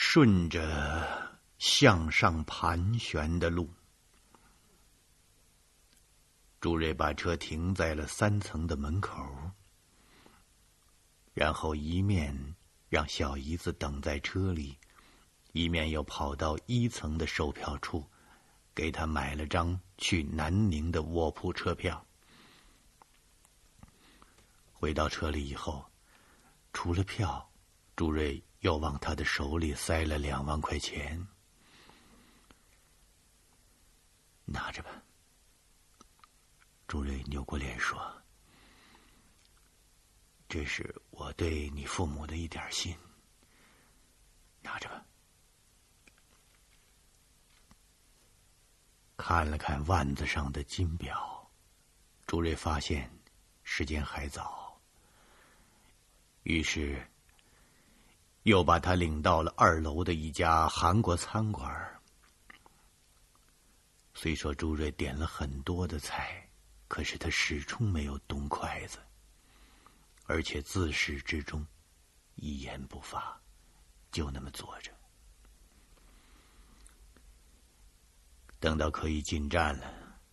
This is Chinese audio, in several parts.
顺着向上盘旋的路，朱瑞把车停在了3层的门口，然后一面让小姨子等在车里，一面又跑到1层的售票处，给他买了张去南宁的卧铺车票。回到车里以后，除了票，朱瑞又往他的手里塞了2万块钱。拿着吧。朱瑞扭过脸说，这是我对你父母的一点心，拿着吧。看了看腕子上的金表，朱瑞发现时间还早，于是又把他领到了2楼的一家韩国餐馆。虽说朱瑞点了很多的菜，可是他始终没有动筷子，而且自始至终一言不发，就那么坐着。等到可以进站了，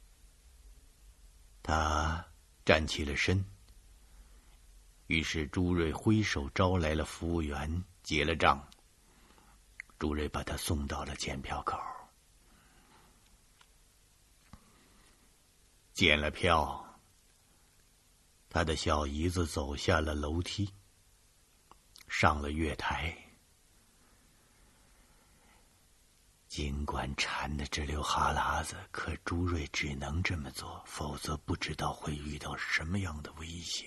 他站起了身，于是朱瑞挥手招来了服务员，结了账。朱瑞把他送到了检票口，检了票，他的小姨子走下了楼梯，上了月台。尽管馋得直流哈喇子，可朱瑞只能这么做，否则不知道会遇到什么样的危险。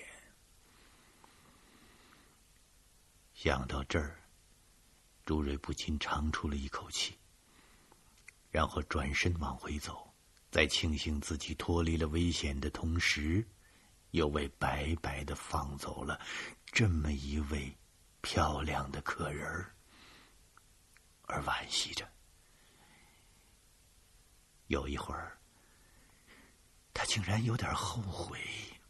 想到这儿，朱瑞不禁长出了一口气，然后转身往回走，在庆幸自己脱离了危险的同时，又为白白地放走了这么一位漂亮的客人而惋惜着。有一会儿，他竟然有点后悔，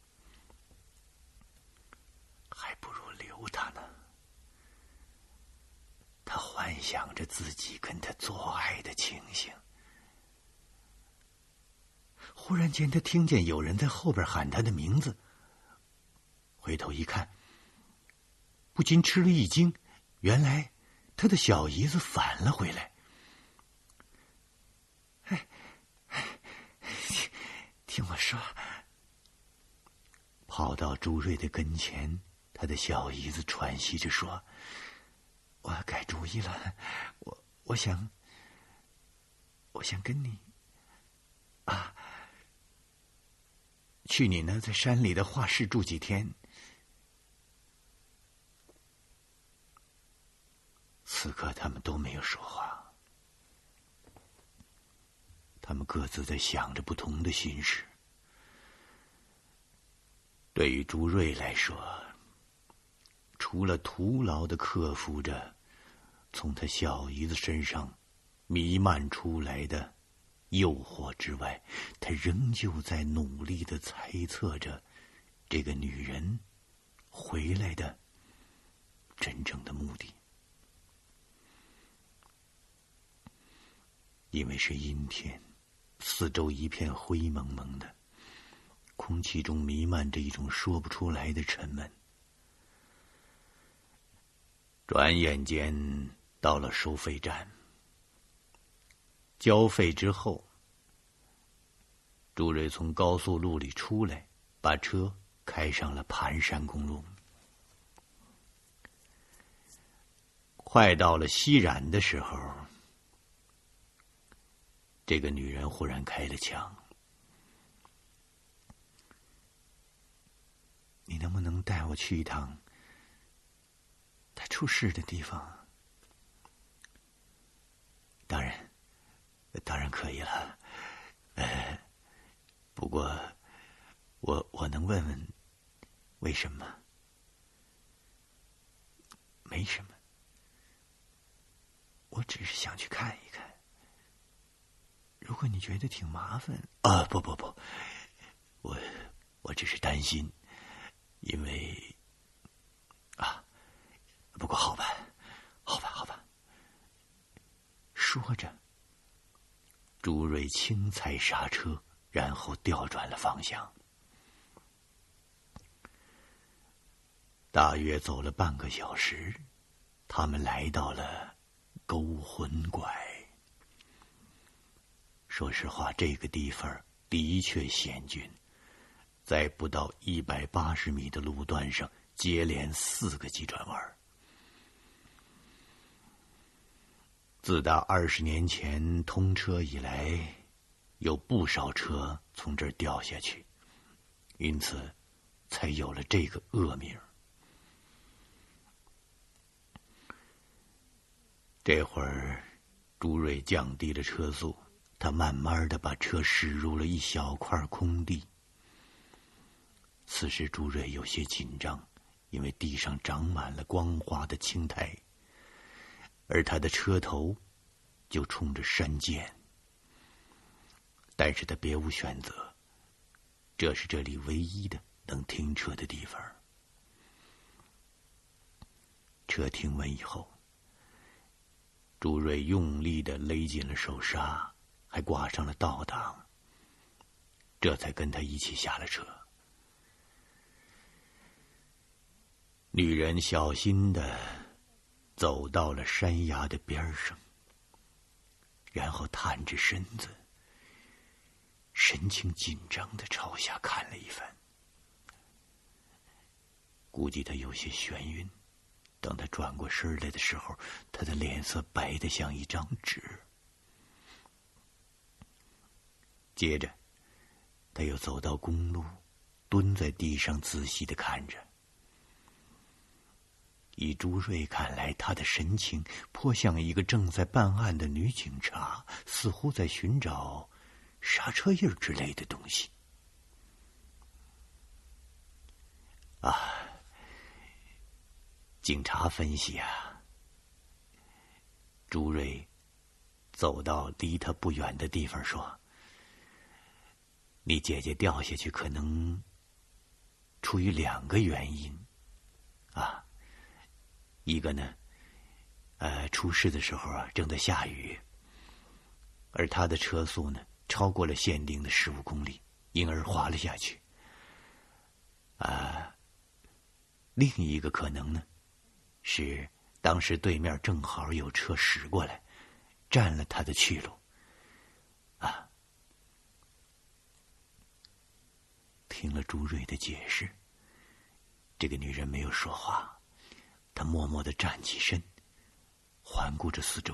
还不如留他呢。他幻想着自己跟他做爱的情形，忽然间他听见有人在后边喊他的名字，回头一看，不禁吃了一惊，原来他的小姨子返了回来。听我说。跑到朱瑞的跟前，他的小姨子喘息着说，我改主意了，我想跟你去你那在山里的画室住几天。此刻他们都没有说话，他们各自在想着不同的心事。对于朱瑞来说，除了徒劳地克服着从他小姨子身上弥漫出来的诱惑之外，他仍旧在努力地猜测着这个女人回来的真正的目的。因为是阴天，四周一片灰蒙蒙的，空气中弥漫着一种说不出来的沉闷。转眼间到了收费站，交费之后，朱瑞从高速路里出来，把车开上了盘山公路。快到了西冉的时候，这个女人忽然开了枪。你能不能带我去一趟他出事的地方？当然可以了。不过我能问问为什么？没什么，我只是想去看一看。如果你觉得挺麻烦不，我只是担心，因为不过好吧， 朱瑞轻踩刹车，然后调转了方向。大约走了半个小时，他们来到了勾魂拐。说实话，这个地方的确险峻，在不到180米的路段上接连4个急转弯。自打20年前通车以来，有不少车从这儿掉下去，因此才有了这个恶名。这会儿，朱瑞降低了车速，他慢慢的把车驶入了一小块空地。此时朱瑞有些紧张，因为地上长满了光滑的青苔，而他的车头就冲着山涧。但是他别无选择，这是这里唯一的能停车的地方。车停稳以后，朱瑞用力地勒紧了手刹，还挂上了倒档，这才跟他一起下了车。女人小心地走到了山崖的边上，然后探着身子，神情紧张地朝下看了一番。估计他有些眩晕，等他转过身来的时候，他的脸色白得像一张纸。接着他又走到公路，蹲在地上仔细地看着。以朱瑞看来，他的神情颇像一个正在办案的女警察，似乎在寻找刹车印之类的东西。警察分析啊。朱瑞走到离他不远的地方说：“你姐姐掉下去可能出于2个原因啊。一个呢，出事的时候啊正在下雨，而他的车速呢超过了限定的15公里，因而滑了下去。另一个可能呢，是当时对面正好有车驶过来，占了他的去路。听了朱瑞的解释，这个女人没有说话，她默默地站起身，环顾着四周。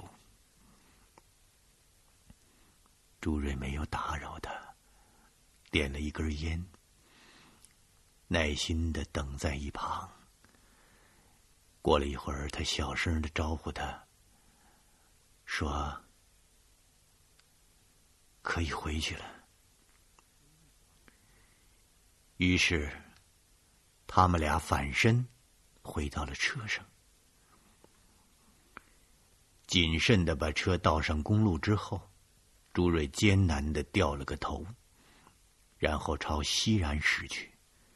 朱瑞没有打扰她，点了一根烟，耐心地等在一旁。过了一会儿，他小声地招呼他，说：“可以回去了。”于是他们俩反身回到了车上，谨慎地把车倒上公路之后，朱瑞艰难地掉了个头，然后朝西然驶去。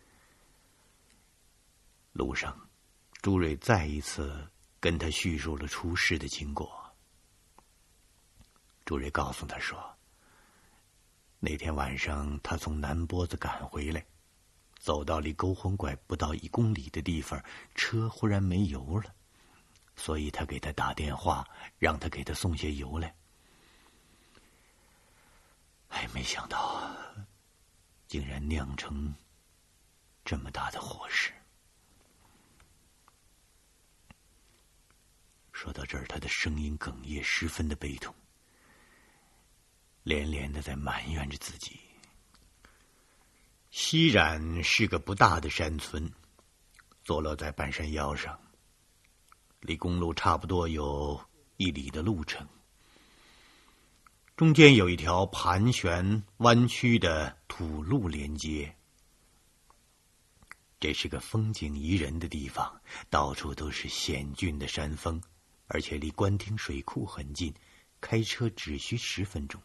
路上朱瑞再一次跟他叙述了出事的经过。朱瑞告诉他说，那天晚上他从南波子赶回来，走到离勾魂拐不到1公里的地方，车忽然没油了，所以他给他打电话，让他给他送些油来。没想到竟然酿成这么大的祸事。说到这儿，他的声音哽咽，十分的悲痛，连连的在埋怨着自己。西冉是个不大的山村，坐落在半山腰上，离公路差不多有1里的路程。中间有一条盘旋弯曲的土路连接。这是个风景宜人的地方，到处都是险峻的山峰，而且离官厅水库很近，开车只需10分钟。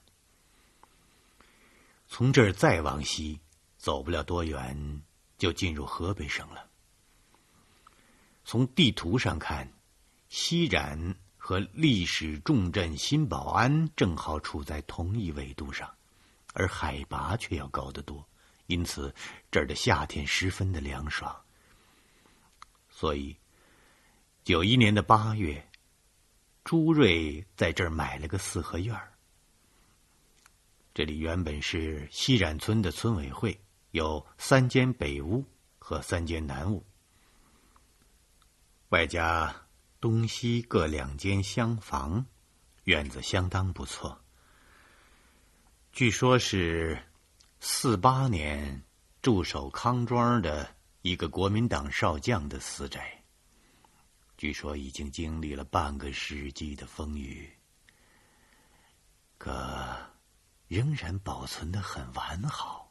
从这儿再往西，走不了多远就进入河北省了。从地图上看，西冉和历史重镇新保安正好处在同一纬度上，而海拔却要高得多，因此这儿的夏天十分的凉爽。所以91年的8月，朱瑞在这儿买了个4合院。这里原本是西冉村的村委会，有3间北屋和3间南屋，外加东西各2间厢房，院子相当不错。据说是48年驻守康庄的一个国民党少将的私宅，据说已经经历了半个世纪的风雨，可仍然保存得很完好。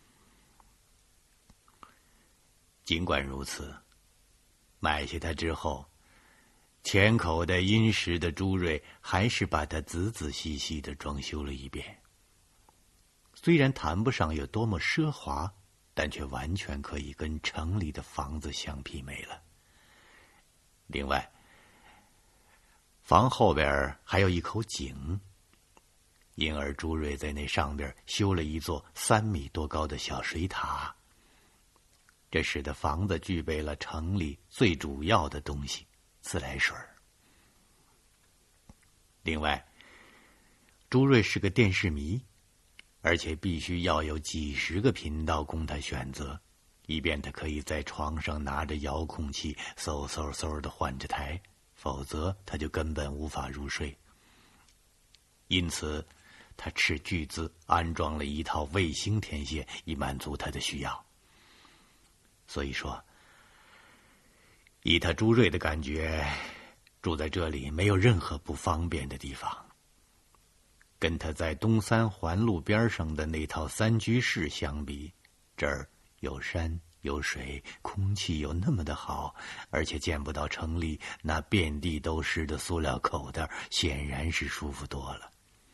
尽管如此，买下它之后，浅口的殷实的朱瑞还是把它仔仔细细地装修了一遍。虽然谈不上有多么奢华，但却完全可以跟城里的房子相媲美了。另外，房后边还有一口井，因而朱瑞在那上边修了一座3米多高的小水塔，这使得房子具备了城里最主要的东西——自来水。另外，朱瑞是个电视迷，而且必须要有几十个频道供他选择，以便他可以在床上拿着遥控器嗖嗖嗖地换着台，否则他就根本无法入睡。因此他斥巨资安装了一套卫星天线，以满足他的需要。所以说，以他朱瑞的感觉，住在这里没有任何不方便的地方。跟他在东三环路边上的那套3居室相比，这儿有山有水，空气又那么的好，而且见不到城里那遍地都是的塑料口袋，显然是舒服多了。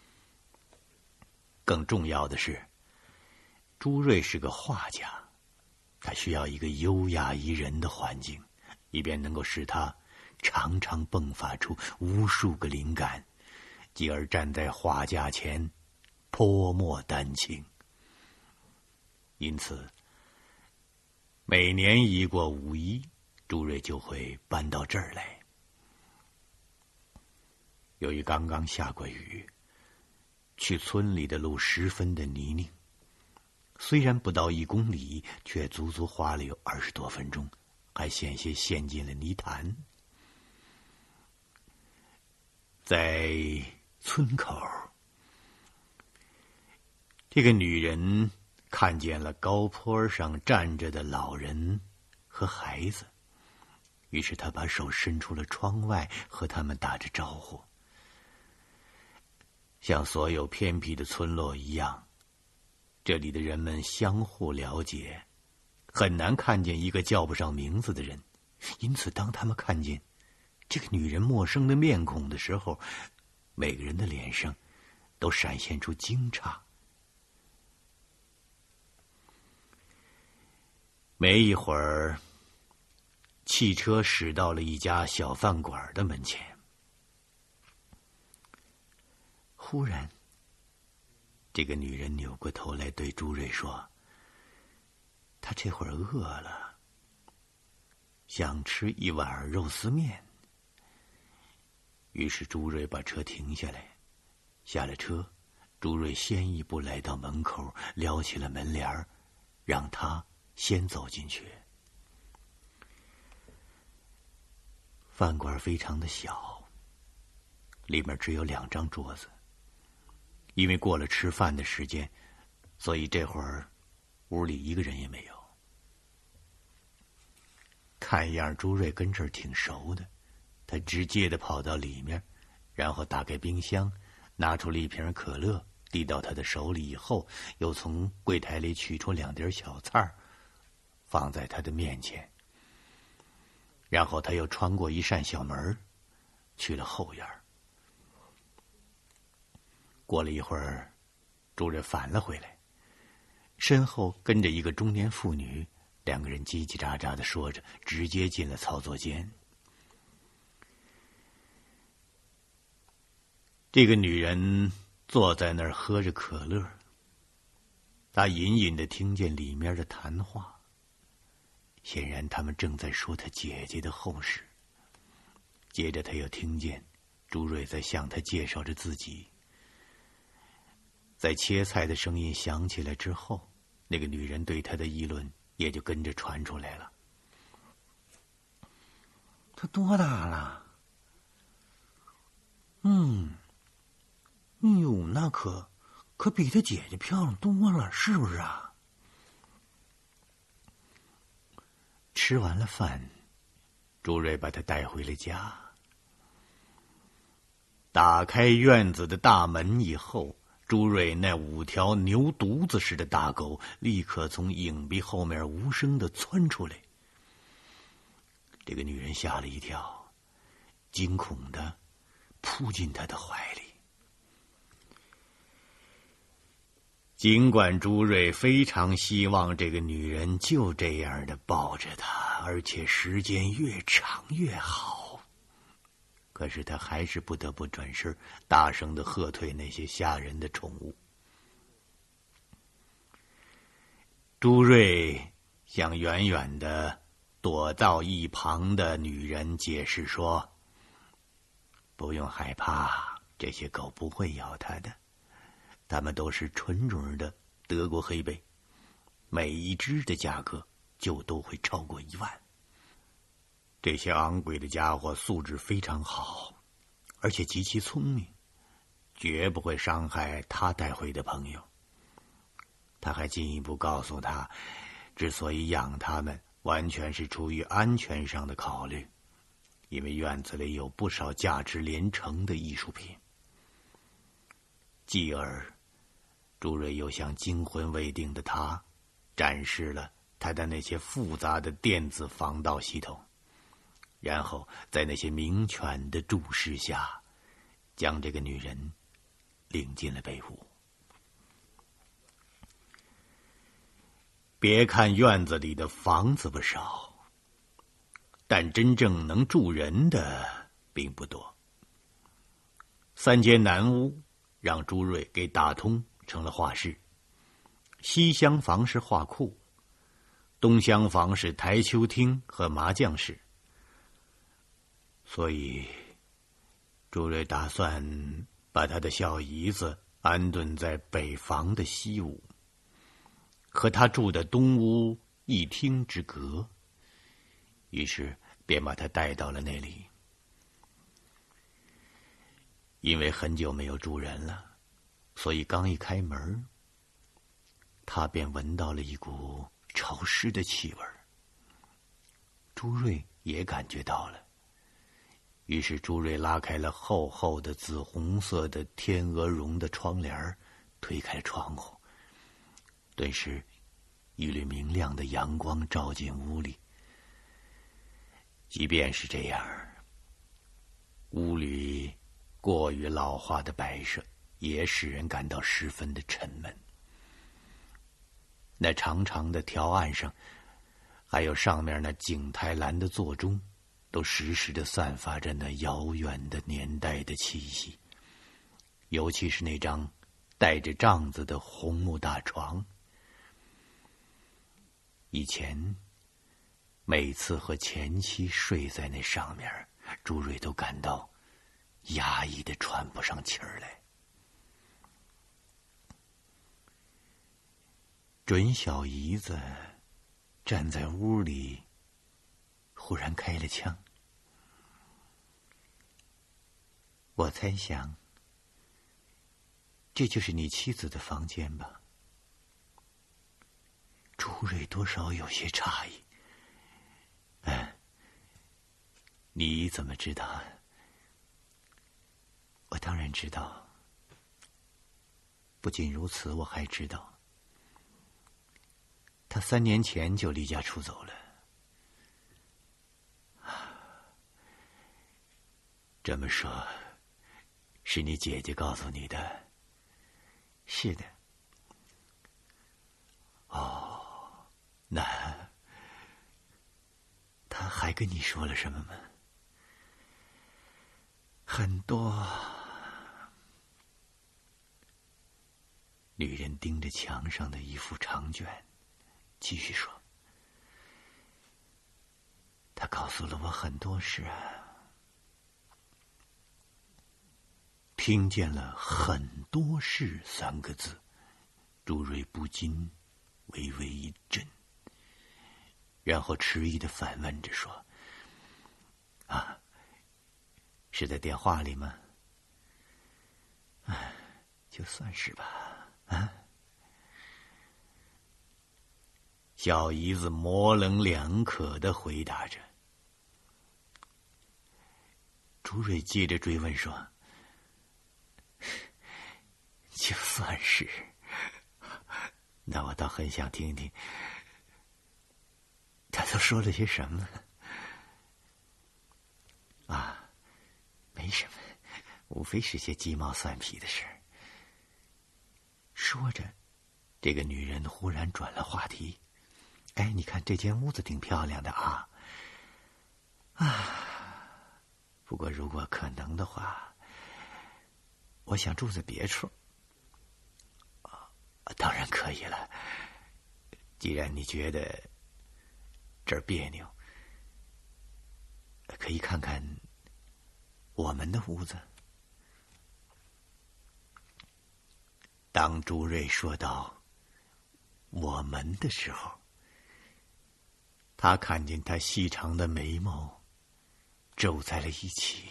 更重要的是，朱瑞是个画家，他需要一个优雅宜人的环境，以便能够使他常常迸发出无数个灵感，继而站在画架前泼墨丹青。因此每年一过5·1，朱瑞就会搬到这儿来。由于刚刚下过雨，去村里的路十分的泥泞，虽然不到1公里，却足足花了有20多分钟，还险些陷进了泥潭。在村口，这个女人看见了高坡上站着的老人和孩子，于是她把手伸出了窗外，和他们打着招呼。像所有偏僻的村落一样，这里的人们相互了解，很难看见一个叫不上名字的人。因此当他们看见这个女人陌生的面孔的时候，每个人的脸上都闪现出惊诧。没一会儿，汽车驶到了一家小饭馆的门前。忽然，这个女人扭过头来对朱瑞说：“她这会儿饿了，想吃一碗肉丝面。”于是朱瑞把车停下来，下了车，朱瑞先一步来到门口，撩起了门帘，让他先走进去。饭馆非常的小，里面只有2张桌子。因为过了吃饭的时间，所以这会儿屋里一个人也没有。看样朱瑞跟这儿挺熟的，他直接的跑到里面，然后打开冰箱，拿出了一瓶可乐，递到他的手里以后，又从柜台里取出2碟小菜，放在他的面前。然后他又穿过一扇小门，去了后院。过了一会儿，朱瑞返了回来，身后跟着一个中年妇女，2个人叽叽喳喳的说着，直接进了操作间。 这个女人坐在那儿喝着可乐，她隐隐地听见里面的谈话，显然他们正在说她姐姐的后事。接着她又听见朱瑞在向她介绍着自己。在切菜的声音响起来之后，那个女人对她的议论也就跟着传出来了。 她多大了？哟，那可比她姐姐漂亮多了，是不是啊？ 吃完了饭，朱瑞把她带回了家。打开院子的大门以后，朱瑞那5条牛犊子似的大狗立刻从影壁后面无声地窜出来。这个女人吓了一跳，惊恐地扑进他的怀里。尽管朱瑞非常希望这个女人就这样的抱着他，而且时间越长越好，可是他还是不得不转身，大声地喝退那些吓人的宠物。朱瑞向远远的躲到一旁的女人解释说：“不用害怕，这些狗不会咬他的，它们都是纯种的德国黑背，每一只的价格就都会超过1万。这些昂贵的家伙素质非常好，而且极其聪明，绝不会伤害他带回的朋友。”他还进一步告诉他，之所以养它们，完全是出于安全上的考虑，因为院子里有不少价值连城的艺术品。继而，朱瑞又向惊魂未定的他展示了他的那些复杂的电子防盗系统，然后在那些名犬的注视下，将这个女人领进了被屋。别看院子里的房子不少，但真正能住人的并不多。3间南屋让朱瑞给打通成了画室，西厢房是画库，东厢房是台球厅和麻将室。所以朱瑞打算把他的小姨子安顿在北房的西屋，和他住的东屋1厅之隔，于是便把他带到了那里。因为很久没有住人了，所以刚一开门，他便闻到了一股潮湿的气味。朱瑞也感觉到了，于是朱瑞拉开了厚厚的紫红色的天鹅绒的窗帘，推开了窗户，顿时一缕明亮的阳光照进屋里。即便是这样，屋里过于老化的摆设也使人感到十分的沉闷。那长长的条案上，还有上面那景泰蓝的座钟，都时时地散发着那遥远的年代的气息。尤其是那张带着帐子的红木大床，以前每次和前妻睡在那上面，朱瑞都感到压抑的喘不上气儿来。准小姨子站在屋里，忽然开了枪。我猜想，这就是你妻子的房间吧？朱瑞多少有些诧异。你怎么知道？我当然知道。不仅如此，我还知道，他3年前就离家出走了。这么说，是你姐姐告诉你的？是的。哦，那他还跟你说了什么吗？很多。 女人盯着墙上的一幅长卷，继续说：“他告诉了我很多事啊。”听见了很多事3个字，朱瑞不禁微微一震，然后迟疑地反问着说：“啊，是在电话里吗？”“就算是吧。”小姨子模棱两可地回答着。朱瑞接着追问说：“就算是，那我倒很想听听，他都说了些什么？”“没什么，无非是些鸡毛蒜皮的事儿。”说着，这个女人忽然转了话题：“哎，你看这间屋子挺漂亮的啊。不过如果可能的话，我想住在别处。”“当然可以了，既然你觉得这儿别扭，可以看看我们的屋子。”当朱瑞说到“我们”的时候，他看见他细长的眉毛皱在了一起。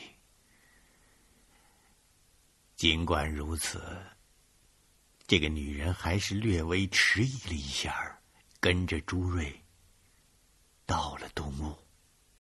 尽管如此，这个女人还是略微迟疑了一下，跟着朱瑞到了东屋。